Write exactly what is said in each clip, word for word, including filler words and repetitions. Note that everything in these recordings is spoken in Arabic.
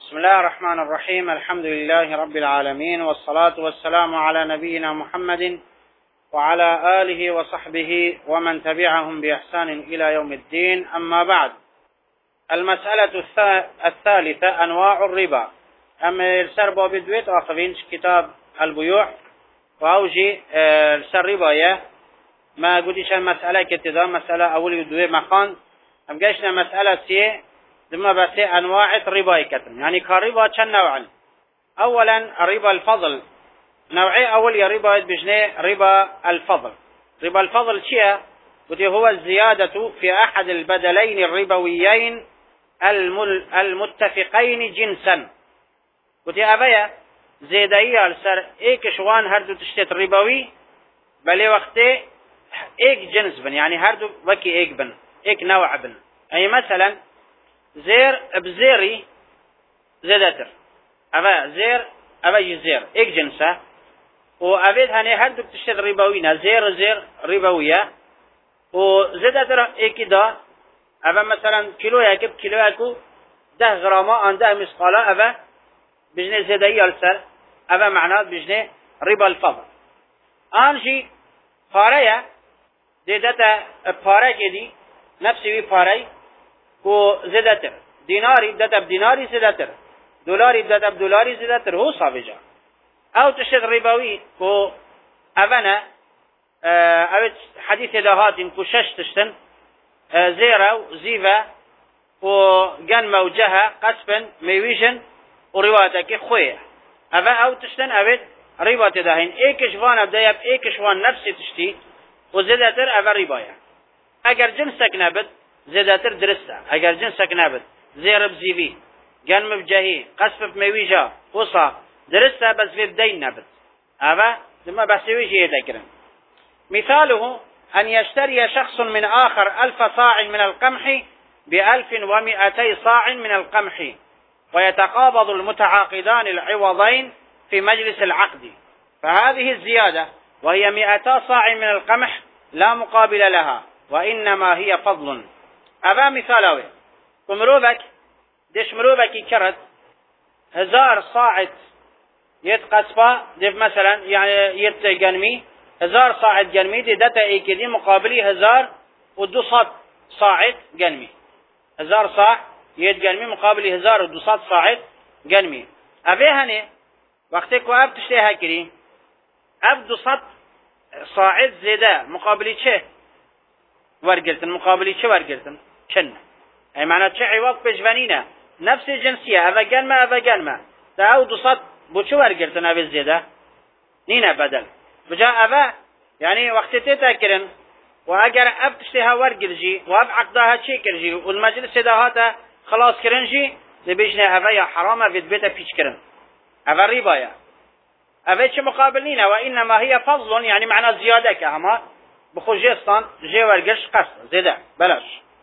بسم الله الرحمن الرحيم. الحمد لله رب العالمين، والصلاة والسلام على نبينا محمد وعلى آله وصحبه ومن تبعهم بإحسان إلى يوم الدين. أما بعد، المسألة الثالثة أنواع الربا. أما السر بابدويت آخرين كتاب البيوع وأوجي السر رباية ما قلتش المسألة كتدا مسألة أولي ودوي مخان أم قاشنا مسألة سي ثم بس أنواع الربا كتن، يعني كربا كم نوعا. أولا الربا الفضل، نوعي أول يا ربا بجنيه ربا الفضل. ربا الفضل شيء هو الزيادة في أحد البدلين الربويين المتفقين جنسا. وتي أبايا زيدائية السر إيك شوان هردو تشتت ربوي بل وقته إيك جنس بن، يعني هردو وكي إيك بن إيك نوع بن. أي مثلا زير بزيري زيدتر أبا زير أبا يزير إيك جنسه، وأبيت هني هردو تشتت ربوينا زير زير ربوية وزيدتر إيك دا أبا مثلا كيلو يكب كيلو يكو ده غرامة عن ده مسقالة أبا بجنة زيدائية السر أبا معناه بجنة ربا الفضل. آنجي فارية زيدتا فارية كدي نفسي بفارية كو زيدتر ديناري بدتا بديناري زيدتر دولاري بدتا بدولاري زيدتر هو صابجا. أو تشتغل رباوي كو أبنا أبت حديث دهات كو شش تشتن زيرو زيفا وجن موجها قسبا ميويجن وروايتك خوية أبا أو تشتن أبد ربا تدهين إيك شوان أبدأ إيك شوان نفسي تشتي وزيدتر أبا ربايا. أجر جنسك نبت زيدتر درسة، أجر جنسك نبت زير بزيفي جن مبجهي قسب بميويجا وصا درسة بس في بدين نبت أبا ثم بسويش يذكرن. مثاله أن يشتري شخص من آخر ألف صاع من القمح بألف ومئتي صاع من القمح ويتقابض المتعاقدان العوضين في مجلس العقد، فهذه الزيادة وهي مئتا صاع من القمح لا مقابل لها وإنما هي فضل. أبا مثاله كمروبك ديش مروبك كرت هزار صاعد يتقصفا ديف مثلا يعني يتجنمي هزار صاعد جنمي دي داتا ايكدي مقابلي هزار ودوصات صاعد جنمي، هزار صاع يتجنمي مقابلي هزار ودوصات صاعد جنمي. أبي هني وقتك واب تشتيها كريم أب دوصات صاعد زيادة مقابلي چه ورقلتن مقابلي چه ورقلتن كن، أي معنى چه عوض بجوانينا نفس الجنسية أبا جنما أبا جنما دا أو دوصات بو چه ورقلتن أبي زيادة نينا بدل بجاء أبا يعني وقت تتاكرن وأجر أب تشتيها ورقلجي وأب عقدها چه كرجي والمجلس دهاتا خلاص كرنجي لبيجنا أبا يا حرامة في بيتا بيش كرن أبا الربايا أبا چه مقابلين وإنما هي فضل، يعني معنى زيادة كهما بخوجيستان جي ورقش قصد زيادة بلاش.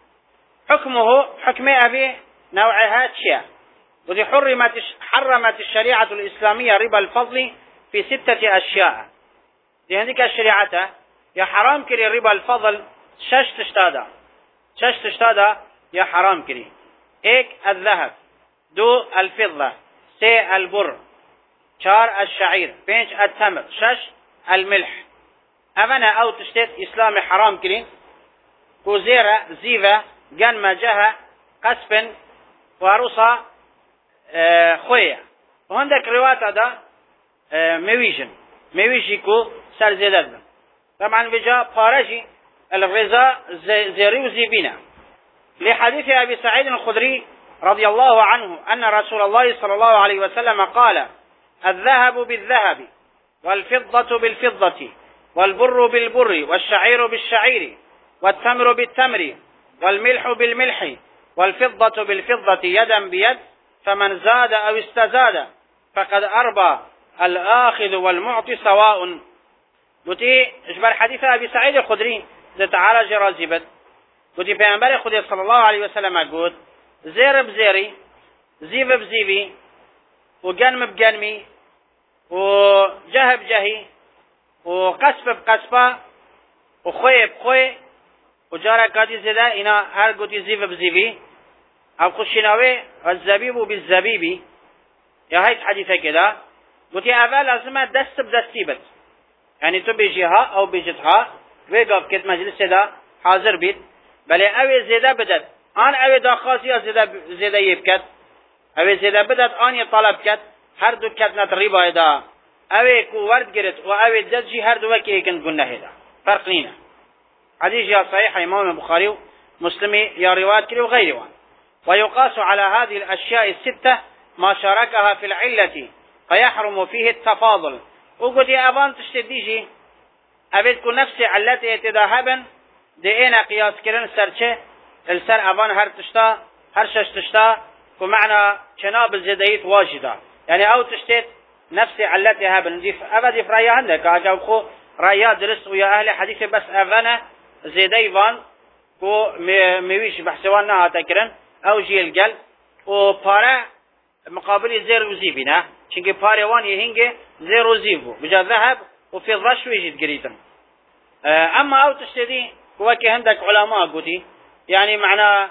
حكمه حكم أبي نوعها تشيا. وذي حرمت حرمت الشريعة الإسلامية ربا الفضل في ستة أشياء. دي هنديك الشريعة يا حرام كري ربا الفضل شش تشتادا شش تشتادا يا حرام كري. ايك الذهب، دو الفضة، سي البر، شار الشعير، بينش التمر، شش الملح. أمنا أو تشتت إسلامي حرام كري كوزيرة زيفة جن مجها قسبن وروسا اه خوية. وهندك روات هذا اه ميويجن ميويجي كو سر زيدان طبعا بجاء بارجي الغذاء زيري وزيبينا. لحديث أبي سعيد الخدري رضي الله عنه أن رسول الله صلى الله عليه وسلم قال: الذهب بالذهب والفضة بالفضة والبر بالبر والشعير بالشعير والتمر بالتمر والملح بالملح والفضة بالفضة يدا بيد، فمن زاد أو استزاد فقد أربى الآخذ والمعطي سواء. قلتي اجبر حديث أبي سعيد الخدري ذات تعالى جرازبت قلتي في أنبار خدري صلى الله عليه وسلم قلت زير بزيري زيف بزيبي وجنم بجنمي وجه بجهي وقصب بقصبة وخوي بخوي وجارة كادي زيدا إنا هر قلتي زيف بزيبي أو خشناوي الزبيب بالزبيب يا هيك حديثة كده قلت يا أبا لازم دست بدستي بت يعني تو بيجيها أو بيجتها ويقف كت مجلس ده حاضر بيت بل أوي زيادة بدت آن أوي داخاسي زيادة زيادة يبكت أوي زيادة بدت آن يطلب كت هر دو كت نتريبا دا أوي كو ورد جرت وأوي دجي هر دو وكي كن قلنا هذا فرق لينا حديث يا صحيح إمام البخاري مسلم يا روايات كله وغيره. ويقاس على هذه الأشياء الستة ما شاركها في العلة فيحرم فيه التفاضل. وقد أبان تشتديجي أبيتكو نفسي علتي اتداهبا دي انا قياس كرن سرچه السر أبان هر تشتا هر شش تشتا ومعنى شناب الزديت واجدا يعني او تشتت نفسي علتي هبن دي أبدي في رأيها عندك أجاب خو رأيها درست ويا أهل حديث بس أفانا زيديفان كو ميويش بحسوان نها تكرن او جيل قل و پارا مقابل زير وزيبنا چونكي پارا وان يهنگي زير وزيبو بجا ذهب وفي الرش ويجد قريتن اما او تشتدي وكي هندك علماء قدي يعني معنا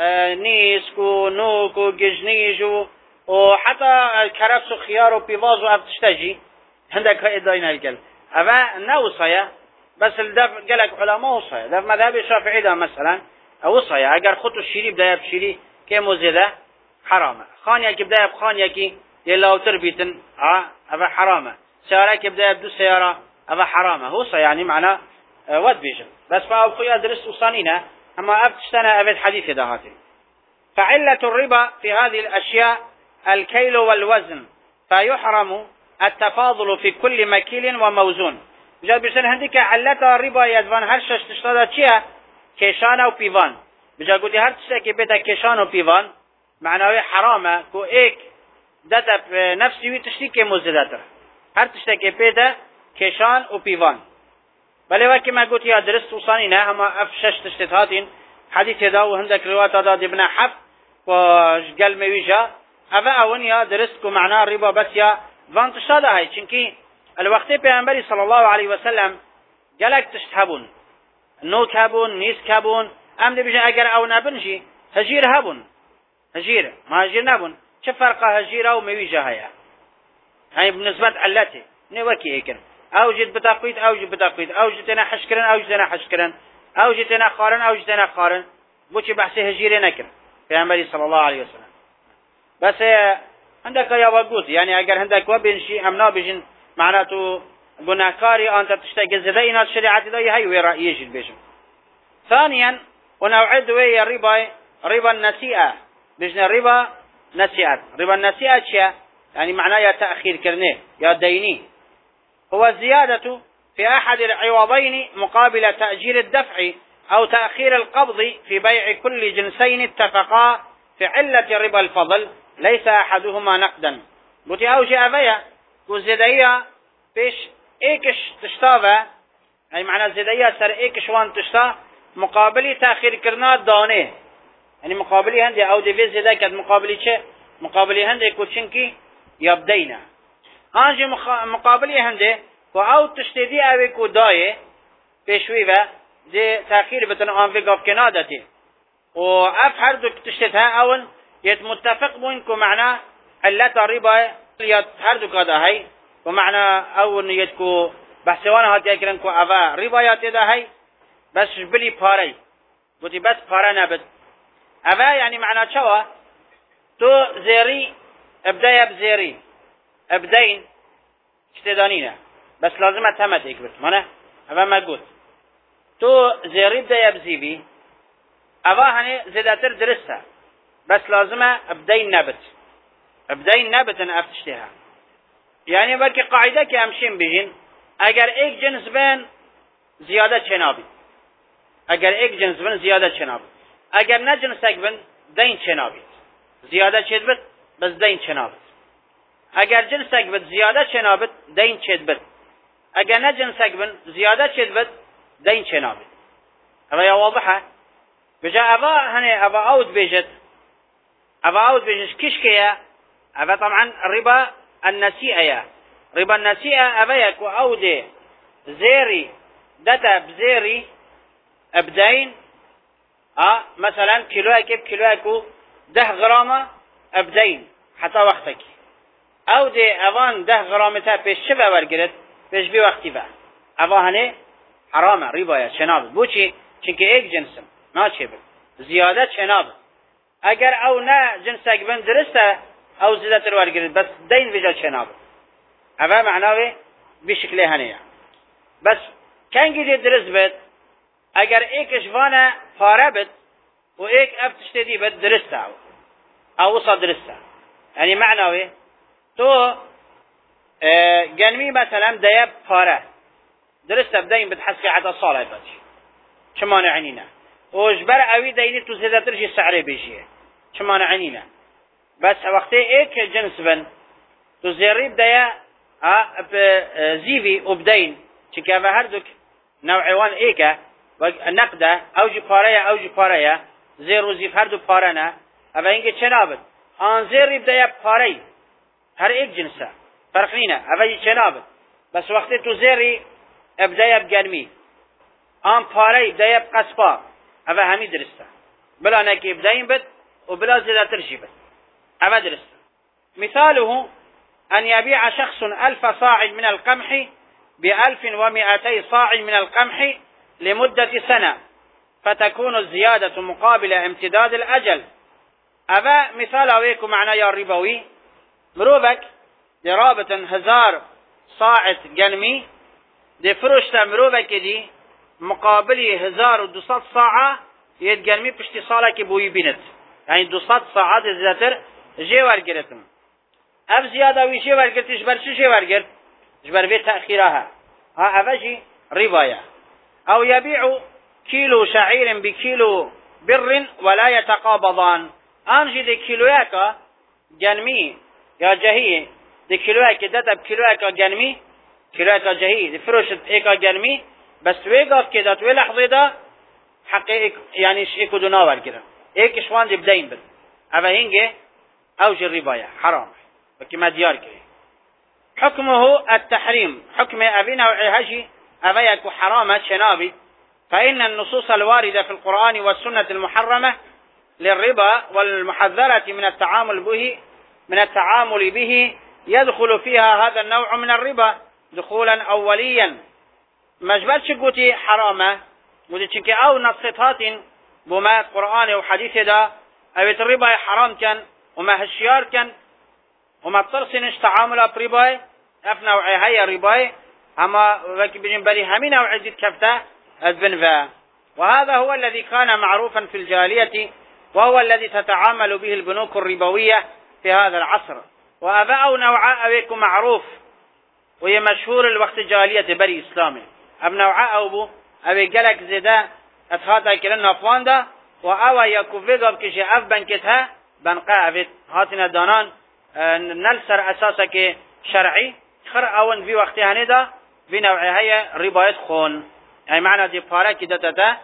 نيسكو نوكو ججنيجو وحتى الكرفس وخيار وبيفاز وابتشتجي هندك هاي داينا القل افا نوصية بس الدف قالك علماء وصية دف مذهب الشافعي ده مثلا وصية اگر خطو الشيري بداية بشيري كيمو زيده حرامه خان يكي بداية بخان يكي يلاو تربيتن اه افا حرامه سيارة يكي بداية بدو سيارة افا حرامه وصية يعني معنا اه ود بيجن بس فاو خويا درست وصانينا اما افتشتنا ابد حديث ده هاتي. فعلة الربا في هذه الاشياء الكيل والوزن فيحرم التفاضل في كل مكيل وموزون. جاد بيشن هنديك علة الربا يدفن هرشش تشتادا چيه كيشان و بيوان بجا قلت هر تشتاكي بيتا كيشان و بيوان معناه حرامه كو ايك داتا نفسي وي تشتيكي مزداتر هر تشتاكي بيتا كيشان و بيوان بل وكي ما قلت يا درست وصانينا هما افشش تشتتهاتين حديث دا وهندك رواية دا ابن حف وقال ميويجا افا اون يا درستكو معناه الربا بس يا فان تشتادا هاي چنكي الوقت پیغمبری صلی الله علیه و سلم گلک تشتهبون نوک هبون نیسک هبون ام دی بجن اگر او نبنجی هجیر هبون هجیر ما هجیر نبون چه فرقه هجیر او مویجه هيا هاي بالنسبه علته نوكي ايكن او جد بتقويت او جد بتقويت او جتنا حشكرن او جتنا حشكرن او جتنا قارن او جتنا قارن بوچی بحث هجیر نکر پیغمبری صلی الله علیه و سلم بس عندك يا وقوت يعني اگر عندك وبنشي امنا بجن معناته بناكاري أنت تشتغل زدينا الشريعة ذي هاي ورأيش البيشم. ثانيا ونوعد ويا الربا ربا النسيئة بجنا ربا نسيئة ربا النسيئة شيء يعني معناه يا تأخير كرنيه يا ديني هو الزيادة في أحد العوضين مقابل تأجير الدفع أو تأخير القبض في بيع كل جنسين اتفقا في علة ربا الفضل ليس أحدهما نقدا بوتي أوجي أبيا وزدايا بيش ايكش تشتاوه يعني معنى زدايا سر ايكش وان تشتا مقابلي تأخير كرنا دانه يعني مقابلي هندي او دي زدايا كد مقابلي چه مقابلي هندي كوچنكي يبدينا انجي مقابلي هندي و او تشتدي اوي كو دايه بيشويوه دي تأخير بتن انفي قف كنادتي و اف هر دو تشتدها اول يت متفق بوينكو معنى علة الربا يت هر دو كده هاي ومعنى اول نيتكو بحثوانا هاتي اكرنكو افا ربايات ده هاي بس بلي باري بودي بس بارا نبت افا يعني معنى شوا تو زيري ابدايا بزيري ابدين اشتدانينا بس لازم اتهمت اكبر مانا افا ما قلت تو زيري ابدايا بزيبي افا هني زيداتر درسها بس لازم ابدين نبت ابدين نبت انا افتشتها يعني بلکه قاعده که همشین بگین اگر یک جنس بین زیاده چنابی اگر یک جنس بین زیاده چنابی اگر نه جنس یک بین دین چنابی زیاده چید بید بس دین چنابی اگر جنس یک بین زیاده چنابی دین چید بید اگر نه جنس یک بین زیاده چید بید دین چنابی اوه یا واضحه بجا اوه هنه اوه اود بیجد اوه اود بیجد کش که اوه طبعا الربا النسيئة ربا النسيئة أبيك وأودي زيري دتا بزيري أبدين أه مثلا كيلوها كيف كيلوها كو ده غرامة أبدين حتى وقتك او دي اوان ده غرامتها پیش چه ورگرد پیش بی وقتی با اوانه حرامه ربایه چناب بو چی چونکه یک جنسم ناچه بد زیاده چناب اگر او نه جنس اگبن درسته او زیادتر ورگرد بس دین وجا چناب اوه معناوه بشکله هنه بس کنگی دی درست بد اگر ایکش وانه پاره بد و ایک افتشته دی بد درسته او او صد درسته یعنی معناوه تو جنمی مثلا دیاب پاره درسته بدین بد حسکی عدا صاله بد چه مانعنی نه و جبر اوی دینی تو زیادتر جی سعره بیشیه چه مانعنی نه بس وقتی ایک جنس بن تو زیریب دیا زیوی و بدین چکه و هر دوک نوعوان ایکه و نقده او جی پاره او جی پاره زیر و زیف هر دو پاره نه او اینگه چه نابد آن زیریب دیا پاره هر ایک جنسه فرق نینه او جی چه نابد بس وقتی تو زیری ابدایا بگرمی آن پاره ابدایا بقصبا او همی درسته بلا نکی ابدایم بد و بلا زیادتر جی بد او درسته مثاله أن يبيع شخص ألف صاع من القمح بألف ومئتي صاع من القمح لمدة سنة فتكون الزيادة مقابل امتداد الأجل أبا مثال أويكم معنى يا الربوي مروبك لرابطا هزار صاع جنمي دي فرشتا مروبك دي مقابل هزار ودوسات صاعة يد جنمي بشتي صالك بوي بنت يعني دوسات صاعات زيادتر جيوار جرتم اب زیاده ویشه ورگرتش بر چه ورگرت جبر به تأخیرها ها اوجی رباية او يبيع كيلو شعير بكيلو بر ولا يتقابضان انجي دي كيلوياكا جنمي يا جهي دي كيلوياكا داتا بكيلوياكا جنمي كيلوياكا جهي دي فروشت ايكا جنمي بس ويقف كده توي لحظه ده حقيقي يعني ايكو دونا ورگرن ايك شوان دي بدين بد اما هنگه اوج الرباية حرام وكما ديار كي حكمه التحريم حكم أبينا وعهجي أبيك حرامة شنابي فإن النصوص الواردة في القرآن والسنة المحرمة للربا والمحذرة من التعامل به من التعامل به يدخل فيها هذا النوع من الربا دخولا أوليا مجبلش قوتي حرامة ودي أو نصيحات بما القرآن وحديث دا أبيت الربا حرام كان وما هشيار كان وما تصرسنش تعامل برباي اف نوعي هيا رباي اما وكي بجن بلي همي نوعي زيد كفتا البنفا وهذا هو الذي كان معروفا في الجاهلية وهو الذي تتعامل به البنوك الربوية في هذا العصر وأباء نوعاء أبيكم معروف وهي مشهور الوقت الجاهلية بري إسلامي أب نوعاء أبو أبي قلق زيدا أتخاطا كلنا أفواندا وأوا يكو فيقب كشي أف بنكتها بنقاء أبيت هاتنا دانان نلسر اساسك شرعي خر اون في وقت هندا بنوع هي ربايت خون يعني معنى دي بارا كده تتا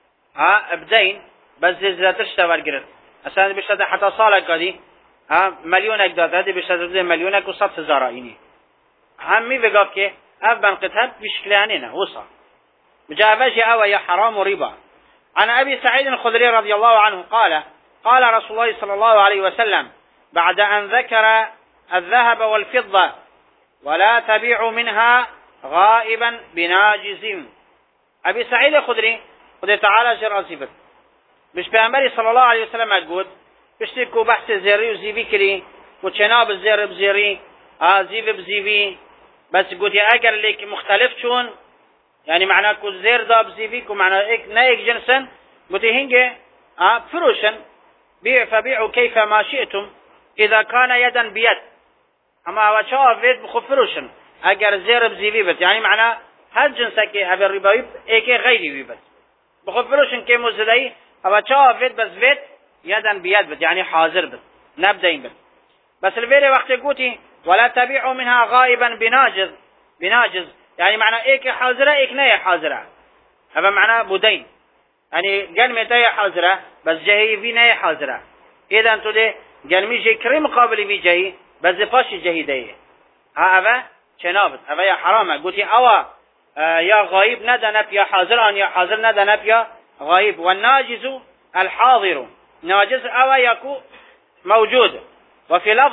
ها ابدين بس زيادتش تورگرت اصلا بيشتد حتى صالك دي ها مليونك داده دي بيشتد مليونك و صد هزار اینی همي بگاب که اف بنقتها بشكل هنينه وصا مجاوز او يا حرام وربا عن ابي سعيد الخدري رضي الله عنه قال قال رسول الله صلى الله عليه وسلم بعد أن ذكر الذهب والفضة ولا تبيع منها غائبا بناجز أبي سعيد الخدري خدري تعالى جرى صفت مش بأمري صلى الله عليه وسلم أقول بشتكوا بحث زيري وزيبي كري وشناب الزير بزيري آه زيب بزيبي بس قلت أجر لك مختلف شون يعني معناه كو زير دا بزيبيك ومعناه إيك نايك جنسا قلت هنجي آه فروشا بيع فبيعوا كيف ما شئتم إذا كان يدا بيد أما وشاف بيت بخفروشن أجر زير بزيبي بس يعني معناه هل جنسك أبي الربايب إيك غيري بس بخفروشن كي مزدي أما شاف بيت بس بيت يدا بيد بس يعني حاضر بس نبدأين بس بس الفيري وقت قوتي ولا تبيعوا منها غائبا بناجز بناجز يعني معناه إيك حاضرة إيك ناي حاضرة هذا معناه بدين يعني قال متى حاضرة بس جهي في ناي حاضرة إذا أنتو ده قال مي جي كريم قابل في جهي بس فاش جهي ده ها أبا شنابت أبا يا حرامة قلت أوا آه يا غايب ندى نبيا حاضران يا حاضر ندى نبيا غايب والناجز الحاضر ناجز أوا يكو موجود وفي لفظ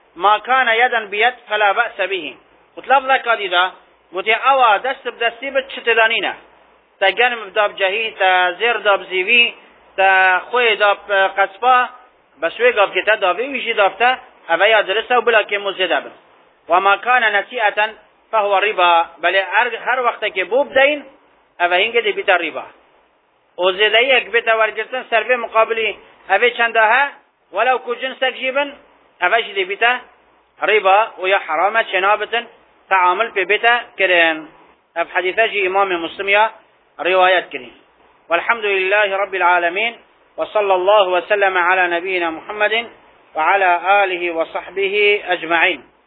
ما كان يدا بيد فلا بأس به وطلب لك هذا قلت أوا دست بدستي بتشتدانينا تا جنب داب جهي تا زير داب زيوي تا خوي داب قصبا بسوي قاب كتا دابي ويجي دابتا أبايا درسه وبلا كمو زيدابن وما كان نسيئة فهو ربا بل هر وقت که بوب دين أباهين كده بيتا ربا وزيدائي اكبتا ورگرتن سربه مقابلي أبي چندها ولو كو جنسك جيبن أباش دي بيتا ربا ويا حرامة شنابة تعامل في بيتا كرين أب حديثة إمام مسلم روايات كرين والحمد لله رب العالمين وصلى الله وسلم على نبينا محمد وعلى آله وصحبه أجمعين.